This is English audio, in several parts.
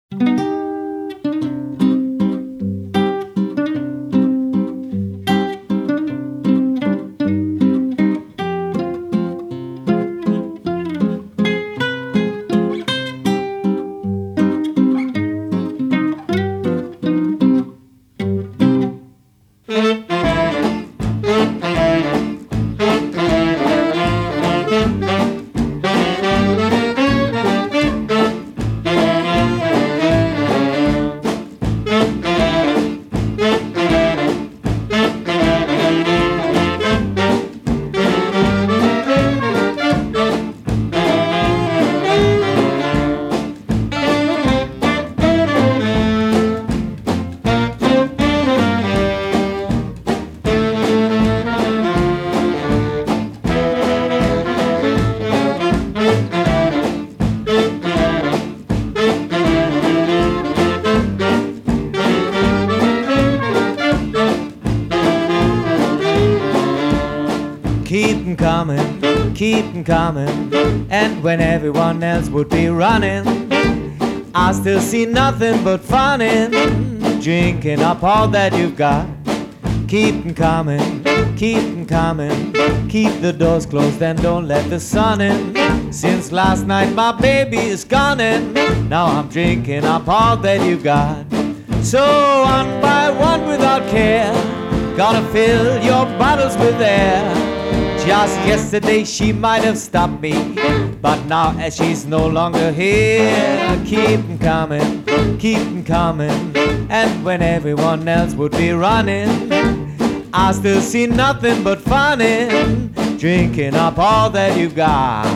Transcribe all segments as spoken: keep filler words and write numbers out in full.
Keep 'em coming, keep 'em coming. And when everyone else would be running, I still see nothing but fun in drinking up all that you've got. Keep 'em coming, keep 'em coming. Keep the doors closed and don't let the sun in. Since last night my baby is gone and now I'm drinking up all that you got. So one by one without care, gonna fill your bottles with air. Just yesterday she might have stopped me, but now as she's no longer here, keep 'em coming, keep 'em coming. And when everyone else would be running, I still see nothing but fun in drinking up all that you've got.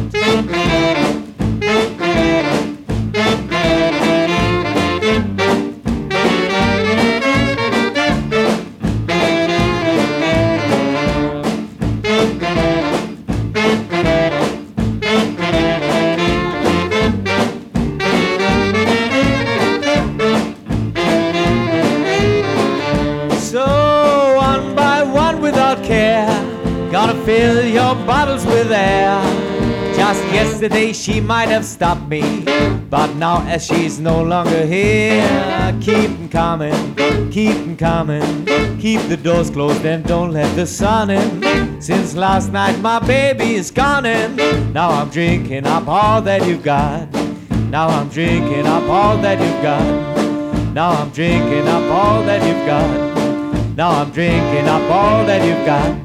So one by one without care, gonna fill your bottles with air. Just yesterday she might have stopped me, but now as she's no longer here, keep 'em coming, keep 'em coming. Keep the doors closed and don't let the sun in. Since last night my baby is gone and now I'm drinking up all that you've got. Now I'm drinking up all that you've got. Now I'm drinking up all that you've got. Now I'm drinking up all that you've got.